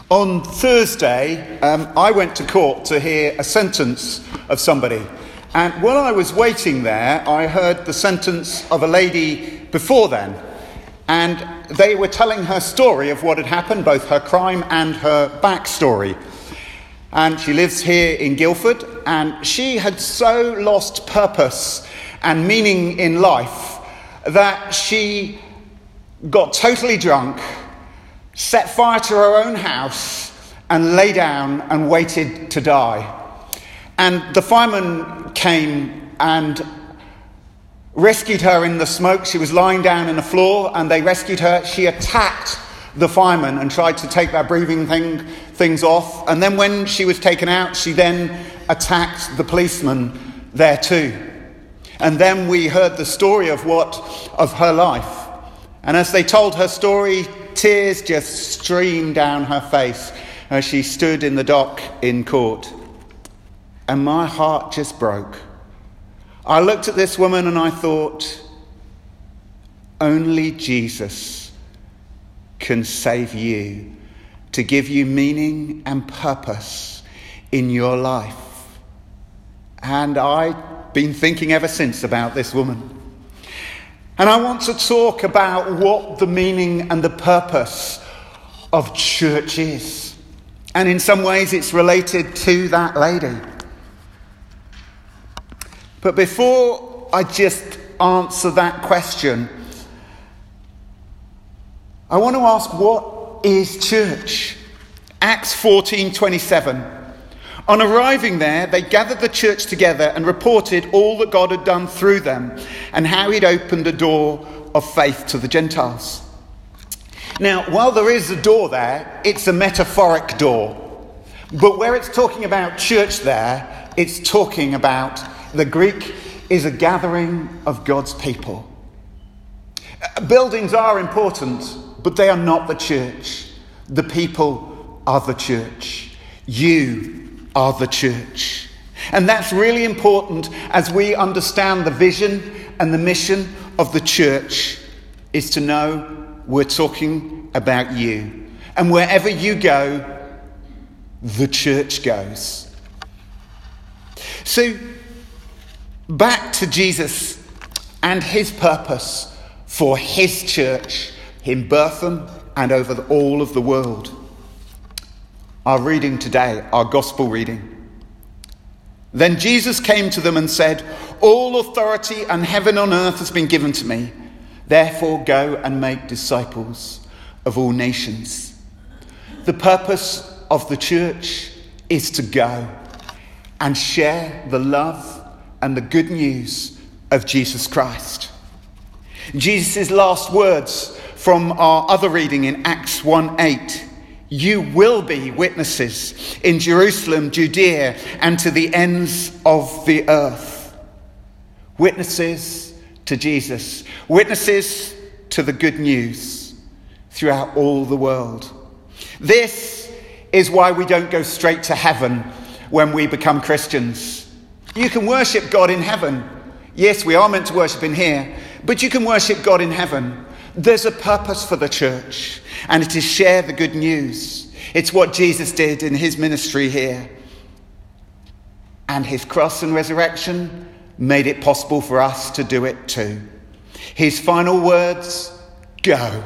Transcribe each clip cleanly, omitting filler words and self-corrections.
On Thursday, I went to court to hear a sentence of somebody. And while I was waiting there, I heard the sentence of a lady before then. And they were telling her story of what had happened, both her crime and her backstory. And she lives here in Guildford, and she had so lost purpose and meaning in life that she got totally drunk, set fire to her own house, and lay down and waited to die. And the firemen came and rescued her in the smoke. She was lying down on the floor, and they rescued her. She attacked the firemen and tried to take their breathing things off. And then when she was taken out, she then attacked the policeman there too. And then we heard the story of her life. And as they told her story, tears just streamed down her face as she stood in the dock in court. And my heart just broke. I looked at this woman and I thought, only Jesus can save you, to give you meaning and purpose in your life. And I've been thinking ever since about this woman. And I want to talk about what the meaning and the purpose of church is. And in some ways it's related to that lady. But before I just answer that question, I want to ask, what is church? Acts 14:27. On arriving there, they gathered the church together and reported all that God had done through them and how he'd opened the door of faith to the Gentiles. Now, while there is a door there, it's a metaphoric door. But where it's talking about church there, it's talking about, the Greek is a gathering of God's people. Buildings are important, but they are not the church. The people are the church. You are the church. And that's really important as we understand the vision and the mission of the church, is to know we're talking about you. And wherever you go, the church goes. So, back to Jesus and his purpose for his church in Bertham and over all of the world. Our reading today, our gospel reading. Then Jesus came to them and said, "All authority in heaven and on earth has been given to me. Therefore go and make disciples of all nations." The purpose of the church is to go and share the love and the good news of Jesus Christ. Jesus' last words from our other reading in Acts 1:8. You will be witnesses in Jerusalem, Judea, and to the ends of the earth. Witnesses to Jesus. Witnesses to the good news throughout all the world. This is why we don't go straight to heaven when we become Christians. You can worship God in heaven. Yes, we are meant to worship in here, but you can worship God in heaven. There's a purpose for the church, and it is share the good news. It's what Jesus did in his ministry here. And his cross and resurrection made it possible for us to do it too. His final words, go.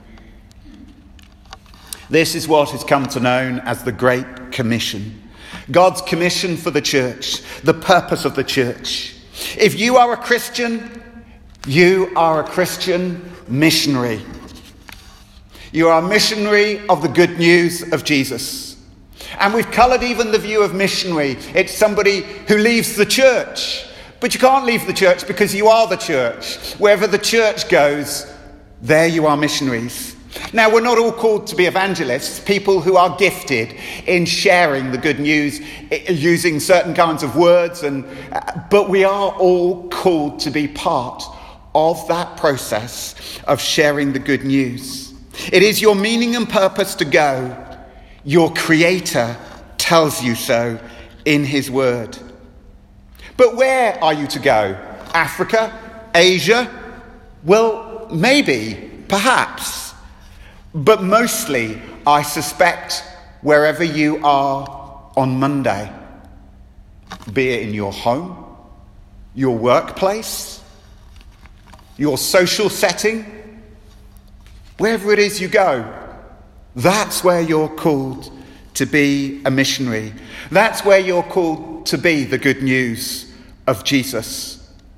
This is what has come to known as the Great Commission. God's commission for the church, the purpose of the church. If you are a Christian, you are a Christian missionary. You are a missionary of the good news of Jesus. And we've coloured even the view of missionary. It's somebody who leaves the church. But you can't leave the church because you are the church. Wherever the church goes, there you are missionaries. Now, we're not all called to be evangelists, people who are gifted in sharing the good news, using certain kinds of words, but we are all called to be part of that process of sharing the good news. It is your meaning and purpose to go. Your Creator tells you so in his word. But where are you to go? Africa? Asia? Well, maybe, perhaps. But mostly, I suspect, wherever you are on Monday, be it in your home, your workplace, your social setting, wherever it is you go, that's where you're called to be a missionary. That's where you're called to be the good news of Jesus.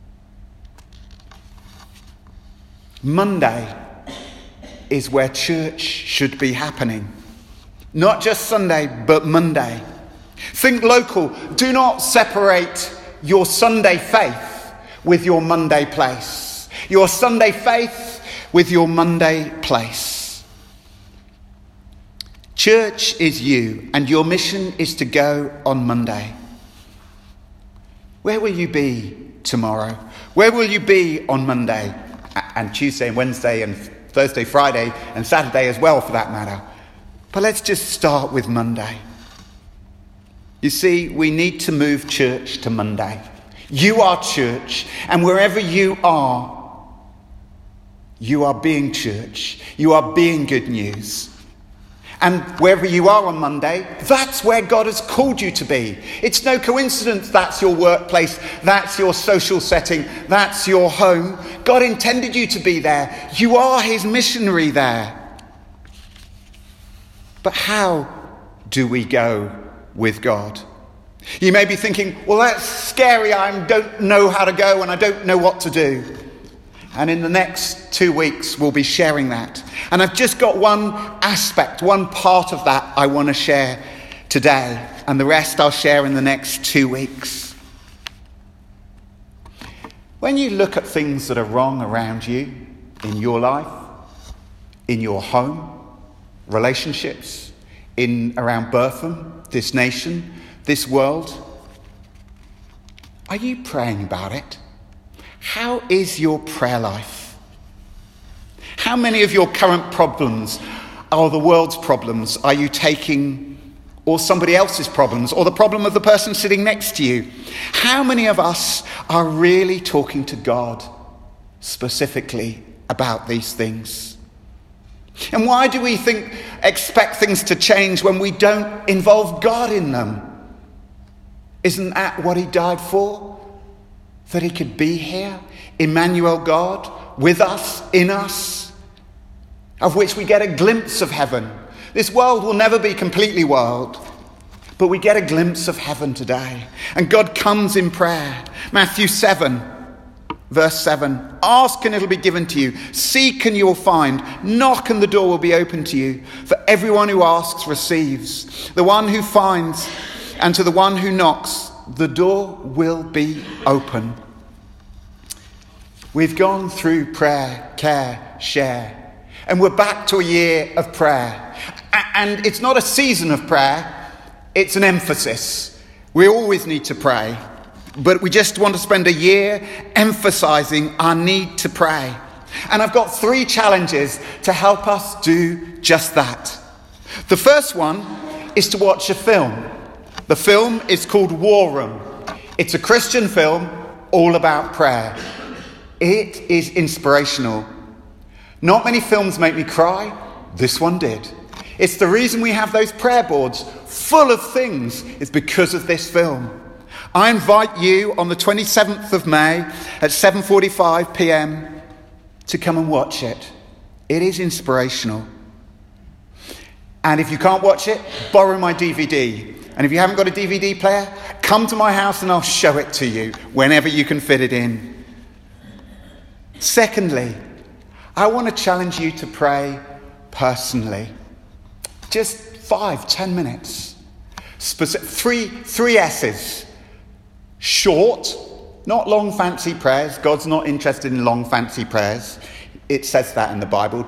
Monday is where church should be happening. Not just Sunday, but Monday. Think local. Do not separate your Sunday faith with your Monday place. Your Sunday faith with your Monday place. Church is you, and your mission is to go on Monday. Where will you be tomorrow? Where will you be on Monday? And Tuesday and Wednesday and Thursday, Friday and Saturday as well, for that matter. But let's just start with Monday. You see, we need to move church to Monday. You are church, and wherever you are being church. You are being good news. And wherever you are on Monday, that's where God has called you to be. It's no coincidence that's your workplace, that's your social setting, that's your home. God intended you to be there. You are his missionary there. But how do we go with God? You may be thinking, well, that's scary. I don't know how to go and I don't know what to do. And in the next 2 weeks, we'll be sharing that. And I've just got one aspect, one part of that I want to share today. And the rest I'll share in the next 2 weeks. When you look at things that are wrong around you, in your life, in your home, relationships, around Bertham, this nation, this world, are you praying about it? How is your prayer life? How many of your current problems are the world's problems? Are you taking, or somebody else's problems, or the problem of the person sitting next to you? How many of us are really talking to God specifically about these things? And why do we expect things to change when we don't involve God in them? Isn't that what he died for? That he could be here, Emmanuel God, with us, in us, of which we get a glimpse of heaven. This world will never be completely world, but we get a glimpse of heaven today. And God comes in prayer. Matthew 7, verse 7. Ask and it'll be given to you. Seek and you will find. Knock and the door will be opened to you. For everyone who asks receives. The one who finds, and to the one who knocks, the door will be open. We've gone through prayer, care, share, and we're back to a year of prayer. And it's not a season of prayer, it's an emphasis. We always need to pray, but we just want to spend a year emphasizing our need to pray. And I've got 3 challenges to help us do just that. The first one is to watch a film. The film is called War Room. It's a Christian film all about prayer. It is inspirational. Not many films make me cry. This one did. It's the reason we have those prayer boards full of things. It's because of this film. I invite you on the 27th of May at 7:45 p.m. to come and watch it. It is inspirational. And if you can't watch it, borrow my DVD. And if you haven't got a DVD player, come to my house and I'll show it to you whenever you can fit it in. Secondly, I want to challenge you to pray personally. Just 5-10 minutes. Three S's. Short, not long fancy prayers. God's not interested in long fancy prayers. It says that in the Bible.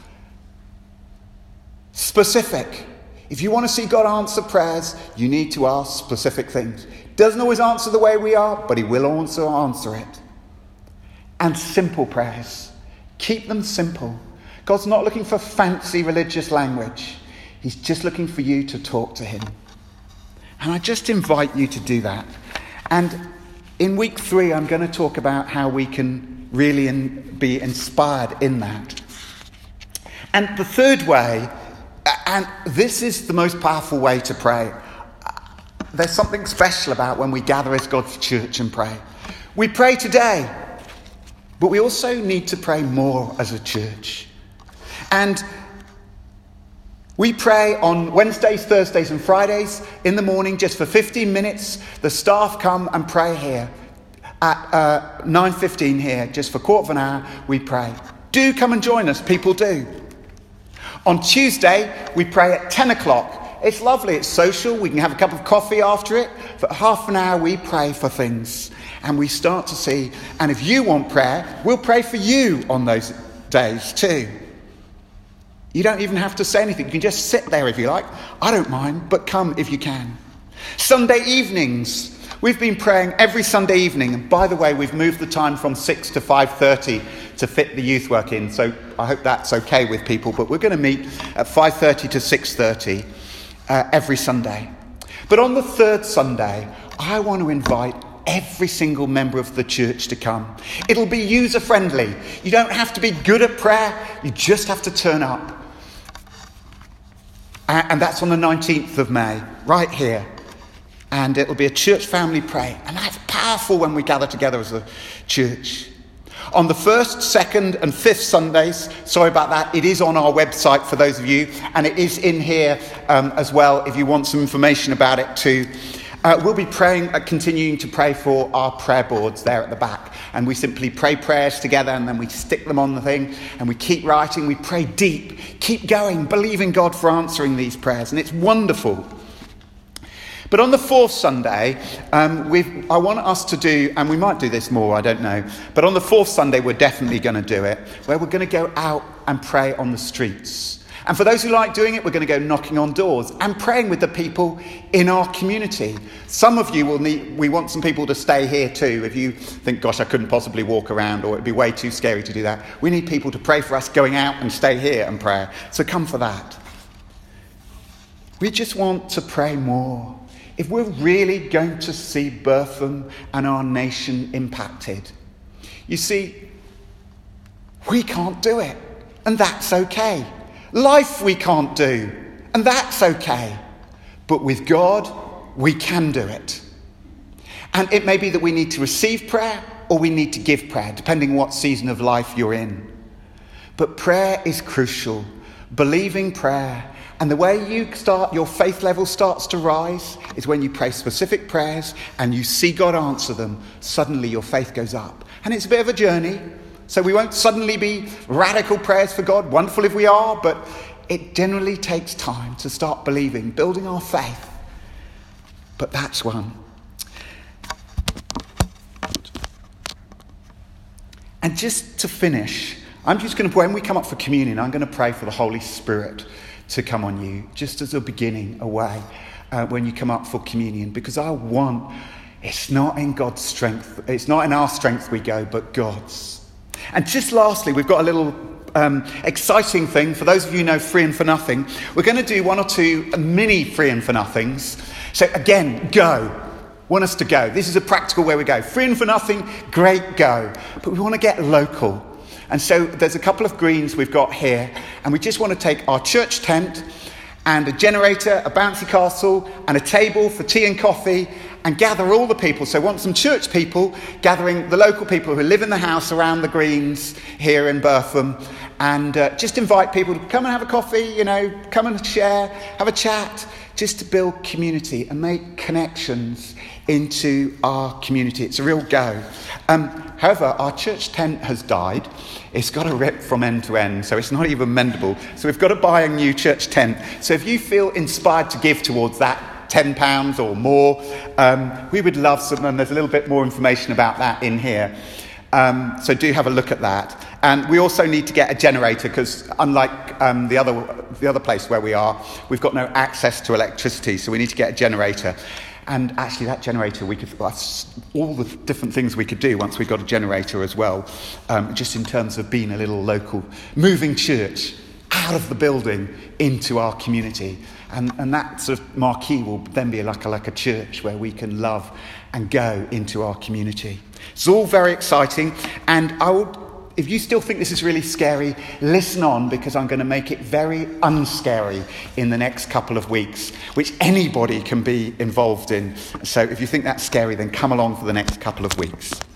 Specific. If you want to see God answer prayers, you need to ask specific things. Doesn't always answer the way we are, but he will also answer it. And simple prayers. Keep them simple. God's not looking for fancy religious language. He's just looking for you to talk to him. And I just invite you to do that. And in week 3, I'm going to talk about how we can really be inspired in that. And the third way And this is the most powerful way to pray. There's something special about when we gather as God's church and pray. We pray today, but we also need to pray more as a church. And we pray on Wednesdays, Thursdays and Fridays in the morning just for 15 minutes. The staff come and pray here at 9:15 here, just for a quarter of an hour we pray. Do come and join us, people do. On Tuesday we pray at 10 o'clock. It's lovely, it's social, we can have a cup of coffee after it. For half an hour we pray for things and we start to see, and if you want prayer, we'll pray for you on those days too. You don't even have to say anything. You can just sit there if you like. I don't mind, but come if you can. Sunday evenings. We've been praying every Sunday evening. And by the way, we've moved the time from 6 to 5:30 to fit the youth work in. So I hope that's okay with people. But we're going to meet at 5:30 to 6:30 every Sunday. But on the third Sunday, I want to invite every single member of the church to come. It'll be user-friendly. You don't have to be good at prayer. You just have to turn up. And that's on the 19th of May, right here. And it'll be a church family pray. And that's powerful when we gather together as a church. On the first, second and fifth Sundays, sorry about that, it is on our website for those of you. And it is in here as well if you want some information about it too. We'll be praying, continuing to pray for our prayer boards there at the back. And we simply pray prayers together and then we stick them on the thing and we keep writing, we pray deep, keep going, believing God for answering these prayers. And it's wonderful. But on the fourth Sunday, I want us to do, and we might do this more, I don't know. But on the fourth Sunday, we're definitely going to do it, where we're going to go out and pray on the streets. And for those who like doing it, we're going to go knocking on doors and praying with the people in our community. Some of you we want some people to stay here too. If you think, gosh, I couldn't possibly walk around or it'd be way too scary to do that. We need people to pray for us going out and stay here and pray. So come for that. We just want to pray more. If we're really going to see Bertham and our nation impacted, you see, we can't do it. And that's okay. Life we can't do, and that's okay. But with God, we can do it. And it may be that we need to receive prayer or we need to give prayer, depending on what season of life you're in. But prayer is crucial. Believing prayer. And the way your faith level starts to rise is when you pray specific prayers and you see God answer them. Suddenly your faith goes up. And it's a bit of a journey. So we won't suddenly be radical prayers for God. Wonderful if we are, but it generally takes time to start believing, building our faith. But that's one. And just to finish, I'm just going to, when we come up for communion, I'm going to pray for the Holy Spirit to come on you, just as a beginning, a way, when you come up for communion. Because it's not in God's strength, it's not in our strength we go, but God's. And just lastly, we've got a little exciting thing. For those of you who know Free and For Nothing, we're going to do one or two mini Free and For Nothings. So again, go. Want us to go. This is a practical way we go. Free and For Nothing, great, go. But we want to get local. And so there's a couple of greens we've got here. And we just want to take our church tent and a generator, a bouncy castle, and a table for tea and coffee, and gather all the people. So want some church people gathering the local people who live in the house around the greens here in Bertham, and just invite people to come and have a coffee, come and share, have a chat, just to build community and make connections into our community. It's a real go. However, our church tent has died. It's got a rip from end to end, so it's not even mendable. So we've got to buy a new church tent. So if you feel inspired to give towards that, £10 or more, we would love some, and there's a little bit more information about that in here. So do have a look at that. And we also need to get a generator, because unlike the other place where we are, we've got no access to electricity, so we need to get a generator. And actually that generator, all the different things we could do once we got a generator as well, just in terms of being a little local, moving church out of the building into our community. And that sort of marquee will then be like a church where we can love and go into our community. It's all very exciting. And I would if you still think this is really scary, listen on, because I'm going to make it very unscary in the next couple of weeks, which anybody can be involved in. So if you think that's scary, then come along for the next couple of weeks.